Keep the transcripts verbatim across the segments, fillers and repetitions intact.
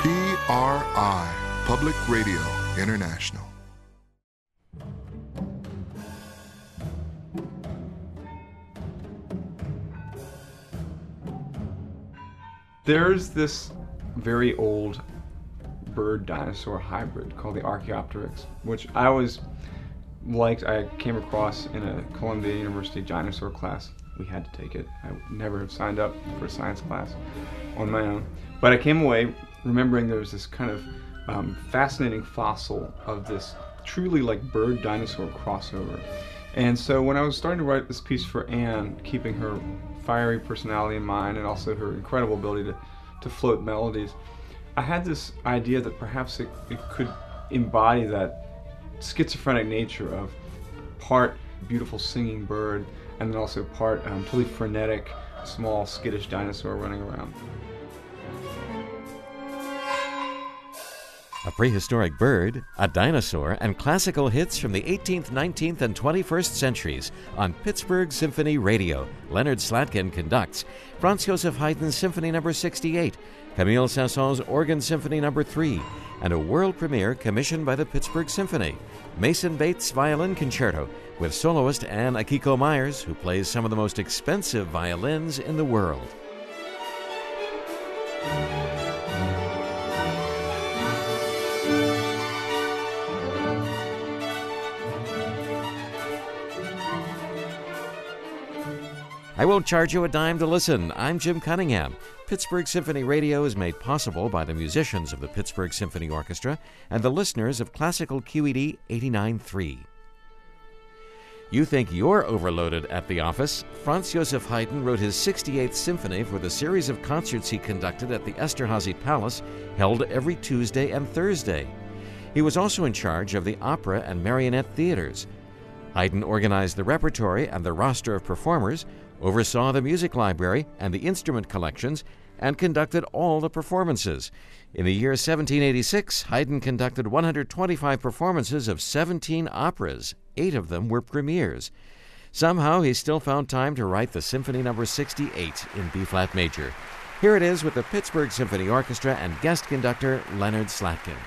P R I, Public Radio International. There's this very old bird-dinosaur hybrid called the Archaeopteryx, which I always liked. I came across in a Columbia University dinosaur class. We had to take it. I would never have signed up for a science class on my own. But I came away remembering there was this kind of um, fascinating fossil of this truly like bird-dinosaur crossover. And so when I was starting to write this piece for Anne, keeping her fiery personality in mind and also her incredible ability to, to float melodies, I had this idea that perhaps it, it could embody that schizophrenic nature of part beautiful singing bird and then also part um, totally frenetic, small, skittish dinosaur running around. A prehistoric bird, a dinosaur, and classical hits from the eighteenth, nineteenth, and twenty-first centuries on Pittsburgh Symphony Radio. Leonard Slatkin conducts. Franz Joseph Haydn's Symphony Number sixty-eight, Camille Saint-Saëns Organ Symphony Number three, and a world premiere commissioned by the Pittsburgh Symphony. Mason Bates Violin Concerto with soloist Anne Akiko Myers, who plays some of the most expensive violins in the world. I won't charge you a dime to listen. I'm Jim Cunningham. Pittsburgh Symphony Radio is made possible by the musicians of the Pittsburgh Symphony Orchestra and the listeners of Classical Q E D eighty-nine point three. You think you're overloaded at the office? Franz Joseph Haydn wrote his sixty-eighth symphony for the series of concerts he conducted at the Esterhazy Palace, held every Tuesday and Thursday. He was also in charge of the opera and marionette theaters. Haydn organized the repertory and the roster of performers, oversaw the music library and the instrument collections, and conducted all the performances. In the year seventeen eighty-six, Haydn conducted one hundred twenty-five performances of seventeen operas. Eight of them were premieres. Somehow, he still found time to write the Symphony Number sixty-eight in B-flat major. Here it is with the Pittsburgh Symphony Orchestra and guest conductor Leonard Slatkin.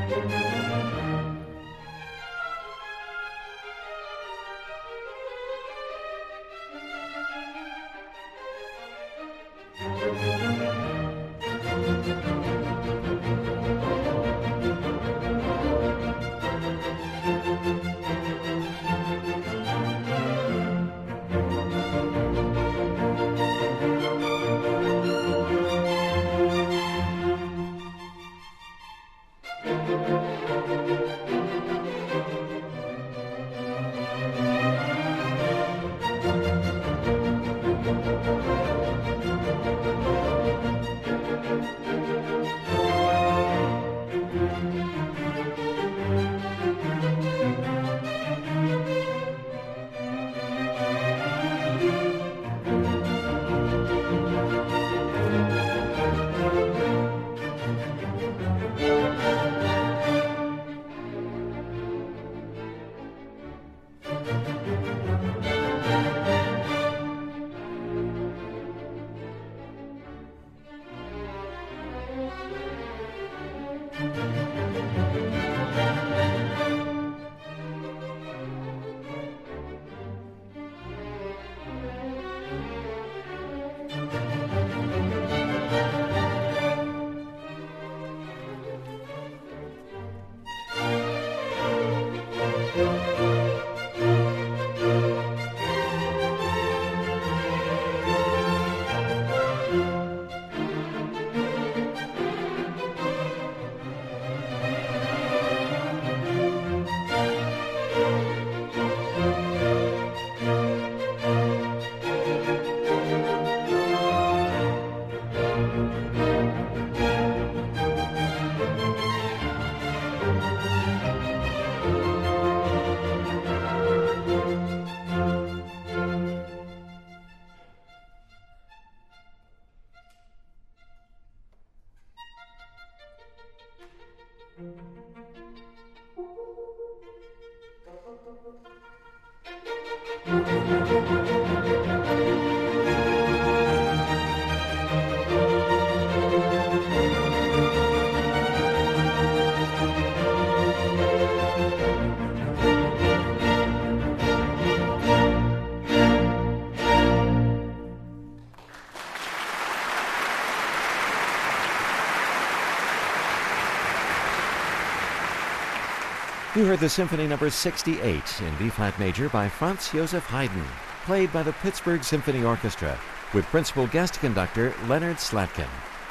You heard the Symphony Number sixty-eight in B-flat major by Franz Joseph Haydn, played by the Pittsburgh Symphony Orchestra, with principal guest conductor Leonard Slatkin.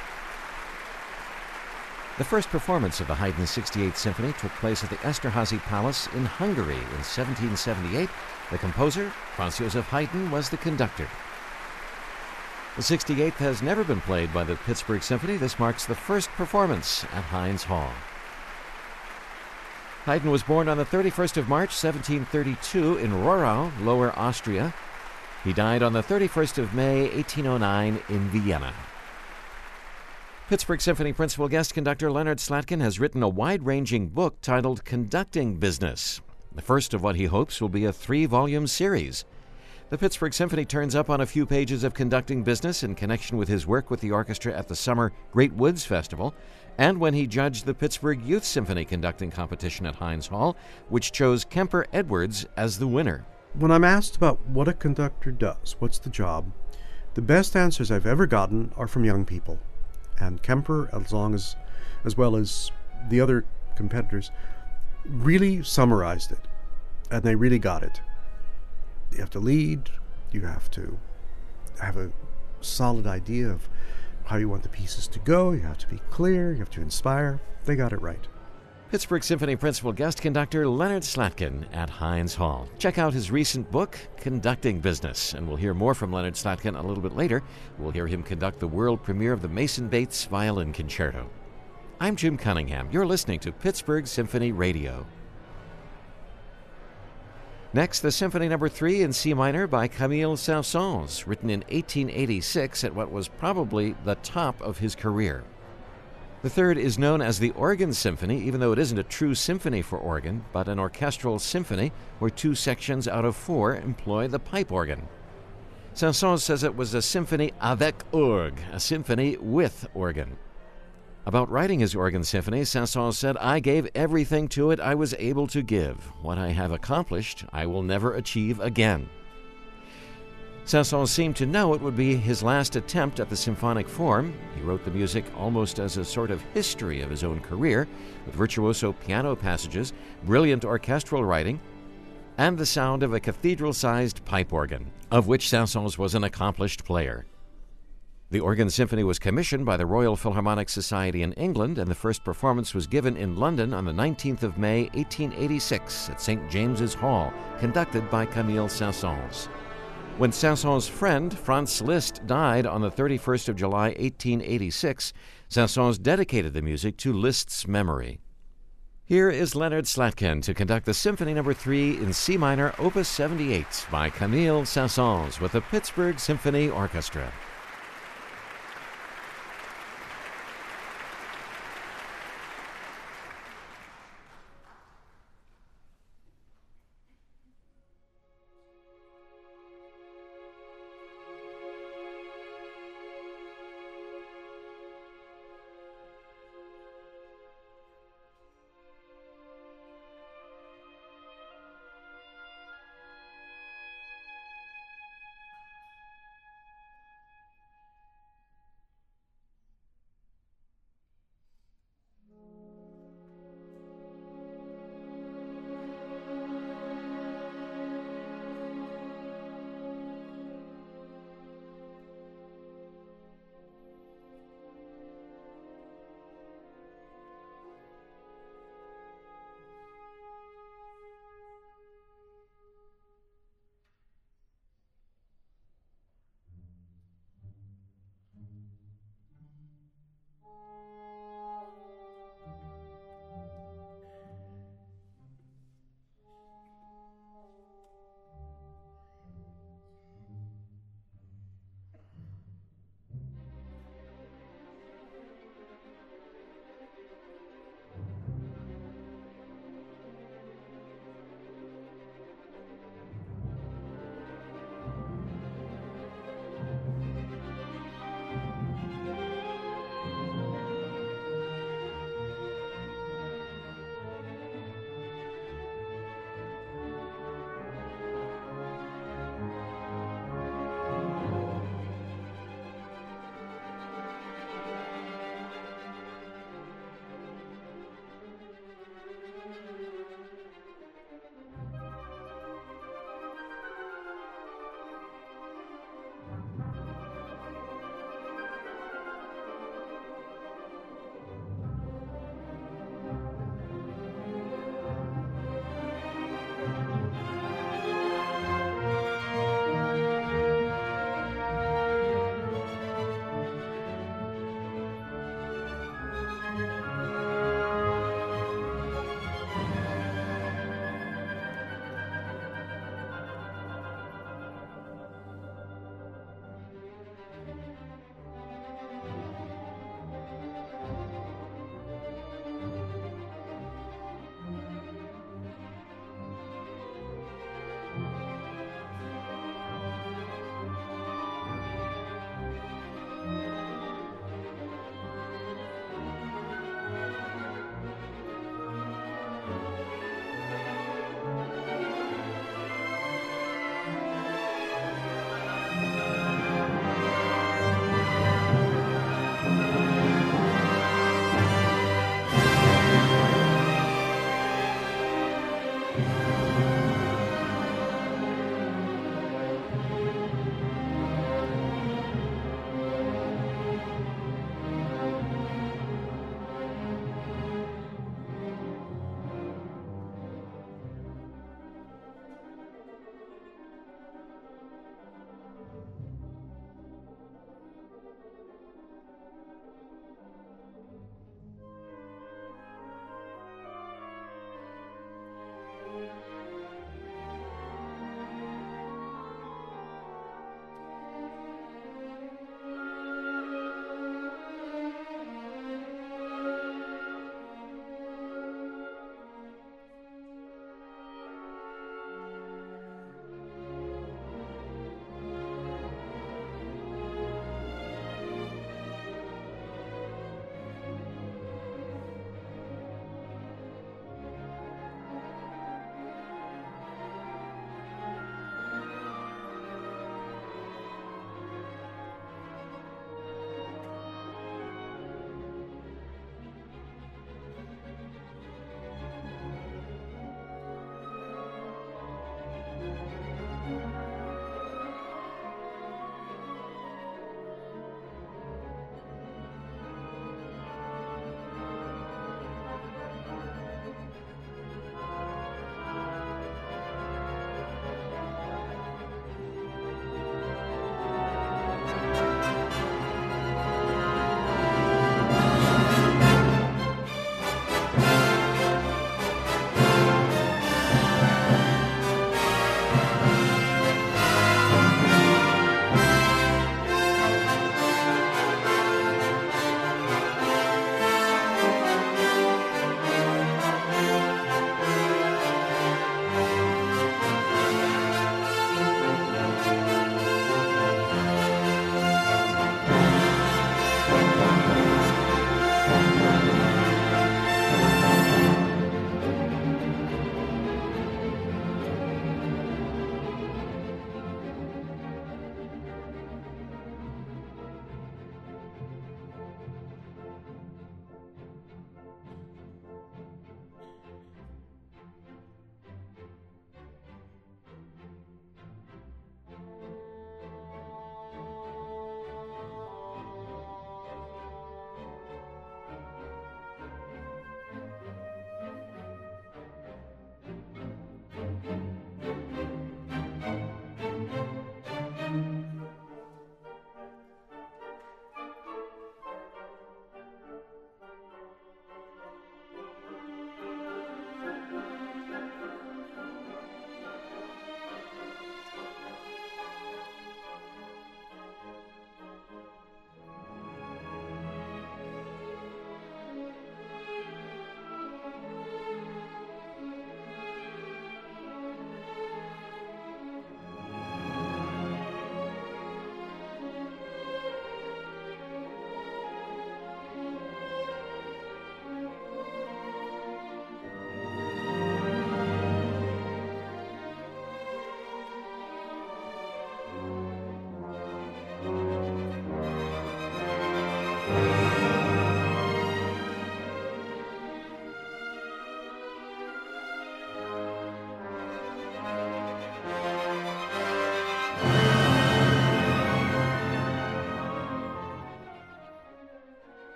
The first performance of the Haydn sixty-eighth Symphony took place at the Esterházy Palace in Hungary in seventeen seventy-eight. The composer, Franz Joseph Haydn, was the conductor. The sixty-eighth has never been played by the Pittsburgh Symphony. This marks the first performance at Heinz Hall. Haydn was born on the thirty-first of March, seventeen thirty-two, in Rohrau, Lower Austria. He died on the thirty-first of May, eighteen oh nine, in Vienna. Pittsburgh Symphony principal guest conductor Leonard Slatkin has written a wide-ranging book titled Conducting Business. The first of what he hopes will be a three-volume series. The Pittsburgh Symphony turns up on a few pages of Conducting Business in connection with his work with the orchestra at the summer Great Woods Festival, and when he judged the Pittsburgh Youth Symphony conducting competition at Heinz Hall, which chose Kemper Edwards as the winner. When I'm asked about what a conductor does, what's the job, the best answers I've ever gotten are from young people. And Kemper, as long as, as well as the other competitors, really summarized it, and they really got it. You have to lead, you have to have a solid idea of how you want the pieces to go, you have to be clear, you have to inspire. They got it right. Pittsburgh Symphony principal guest conductor Leonard Slatkin at Heinz Hall. Check out his recent book, Conducting Business, and we'll hear more from Leonard Slatkin a little bit later. We'll hear him conduct the world premiere of the Mason Bates Violin Concerto. I'm Jim Cunningham. You're listening to Pittsburgh Symphony Radio. Next, the Symphony Number three in C minor by Camille Saint-Saëns, written in eighteen eighty-six at what was probably the top of his career. The third is known as the Organ Symphony, even though it isn't a true symphony for organ, but an orchestral symphony where two sections out of four employ the pipe organ. Saint-Saëns says it was a symphony avec orgue, a symphony with organ. About writing his organ symphony, Saint-Saëns said, "I gave everything to it I was able to give. What I have accomplished, I will never achieve again." Saint-Saëns seemed to know it would be his last attempt at the symphonic form. He wrote the music almost as a sort of history of his own career, with virtuoso piano passages, brilliant orchestral writing, and the sound of a cathedral-sized pipe organ, of which Saint-Saëns was an accomplished player. The organ symphony was commissioned by the Royal Philharmonic Society in England, and the first performance was given in London on the nineteenth of May, eighteen eighty-six, at Saint James's Hall, conducted by Camille Saint-Saëns. When Saint-Saëns' friend, Franz Liszt, died on the thirty-first of July, eighteen eighty-six, Saint-Saëns dedicated the music to Liszt's memory. Here is Leonard Slatkin to conduct the Symphony Number three in C minor, Opus seventy-eight, by Camille Saint-Saëns with the Pittsburgh Symphony Orchestra.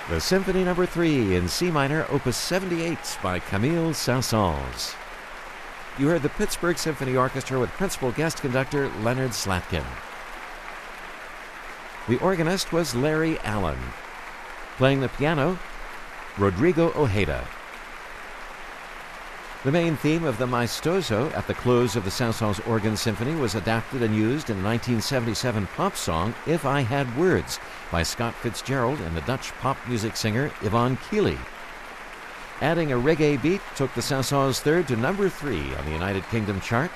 The Symphony Number three in C minor, Opus seventy-eight by Camille Saint-Saëns. You heard the Pittsburgh Symphony Orchestra with principal guest conductor Leonard Slatkin. The organist was Larry Allen. Playing the piano, Rodrigo Ojeda. The main theme of the Maestoso at the close of the Saint-Saëns Organ Symphony was adapted and used in the nineteen seventy-seven pop song If I Had Words by Scott Fitzgerald and the Dutch pop music singer Yvonne Keely. Adding a reggae beat took the Saint-Saëns third to number three on the United Kingdom chart.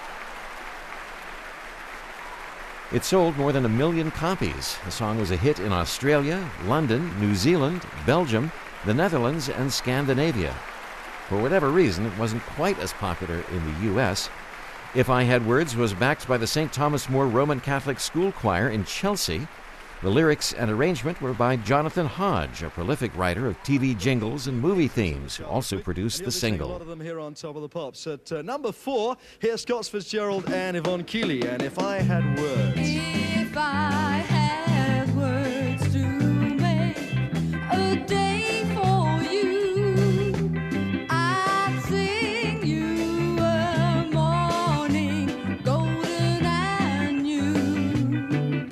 It sold more than a million copies. The song was a hit in Australia, London, New Zealand, Belgium, the Netherlands, and Scandinavia. For whatever reason, it wasn't quite as popular in the U S. If I Had Words was backed by the Saint Thomas More Roman Catholic School Choir in Chelsea. The lyrics and arrangement were by Jonathan Hodge, a prolific writer of T V jingles and movie themes, who also produced the single. A lot of them here on Top of the Pops. At uh, number four, here's Scott Fitzgerald and Yvonne Keely, and If I Had Words. If I had words to make a day for you, I'd sing you a morning golden and new.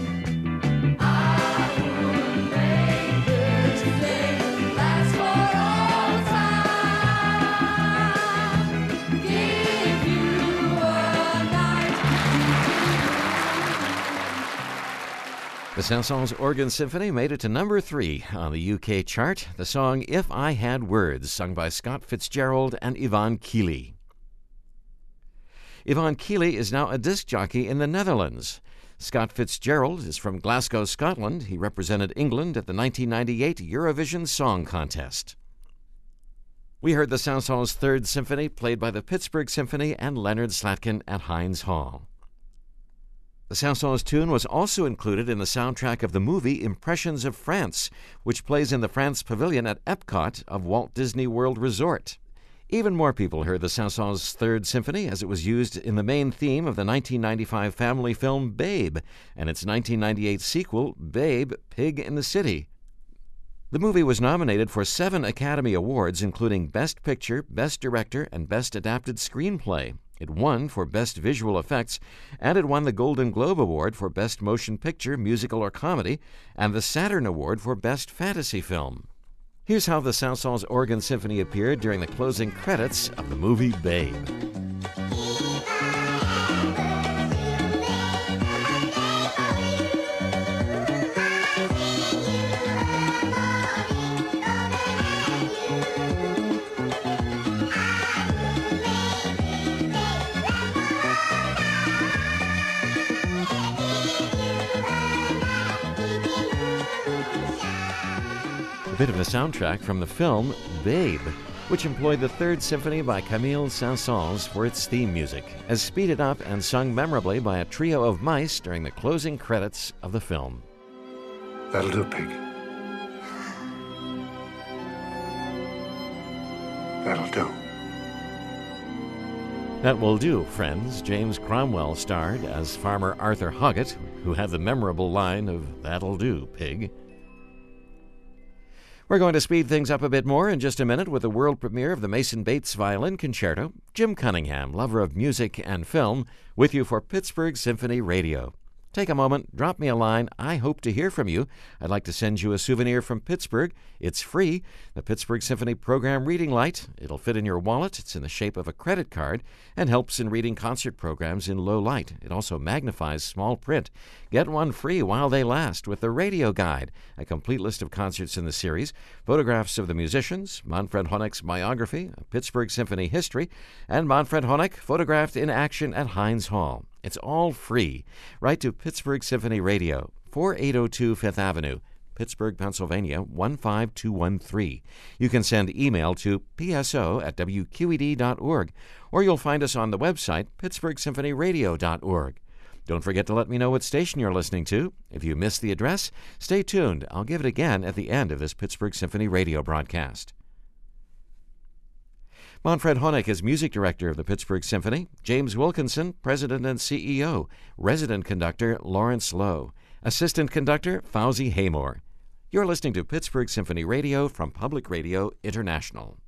I would make this day last for all time, give you a night. The Saint-Saëns Organ Symphony made it to number three on the U K chart. The song If I Had Words, sung by Scott Fitzgerald and Yvonne Keely. Yvonne Keely is now a disc jockey in the Netherlands. Scott Fitzgerald is from Glasgow, Scotland. He represented England at the nineteen ninety-eight Eurovision Song Contest. We heard the Saint-Saëns Third Symphony played by the Pittsburgh Symphony and Leonard Slatkin at Heinz Hall. The Saint-Saëns tune was also included in the soundtrack of the movie Impressions of France, which plays in the France Pavilion at Epcot of Walt Disney World Resort. Even more people heard the Saint-Saëns Third Symphony as it was used in the main theme of the nineteen ninety-five family film Babe and its nineteen ninety-eight sequel, Babe, Pig in the City. The movie was nominated for seven Academy Awards, including Best Picture, Best Director, and Best Adapted Screenplay. It won for Best Visual Effects, and it won the Golden Globe Award for Best Motion Picture, Musical, or Comedy, and the Saturn Award for Best Fantasy Film. Here's how the Saint-Saëns Organ Symphony appeared during the closing credits of the movie Babe. A bit of a soundtrack from the film Babe, which employed the Third Symphony by Camille Saint-Saëns for its theme music, as speeded up and sung memorably by a trio of mice during the closing credits of the film. That'll do, Pig. That'll do. That will do, friends. James Cromwell starred as Farmer Arthur Hoggett, who had the memorable line of, "That'll do, Pig." We're going to speed things up a bit more in just a minute with the world premiere of the Mason Bates Violin Concerto. Jim Cunningham, lover of music and film, with you for Pittsburgh Symphony Radio. Take a moment, drop me a line. I hope to hear from you. I'd like to send you a souvenir from Pittsburgh. It's free. The Pittsburgh Symphony Program Reading Light. It'll fit in your wallet. It's in the shape of a credit card and helps in reading concert programs in low light. It also magnifies small print. Get one free while they last with the Radio Guide, a complete list of concerts in the series, photographs of the musicians, Manfred Honeck's biography, a Pittsburgh Symphony history, and Manfred Honeck photographed in action at Heinz Hall. It's all free. Write to Pittsburgh Symphony Radio, forty-eight oh two Fifth Avenue, Pittsburgh, Pennsylvania, one five two one three. You can send email to p s o at w q e d dot org, or you'll find us on the website pittsburgh symphony radio dot org. Don't forget to let me know what station you're listening to. If you missed the address, stay tuned. I'll give it again at the end of this Pittsburgh Symphony Radio broadcast. Manfred Honeck is music director of the Pittsburgh Symphony. James Wilkinson, president and C E O. Resident conductor, Lawrence Lowe. Assistant conductor, Fauzi Haymore. You're listening to Pittsburgh Symphony Radio from Public Radio International.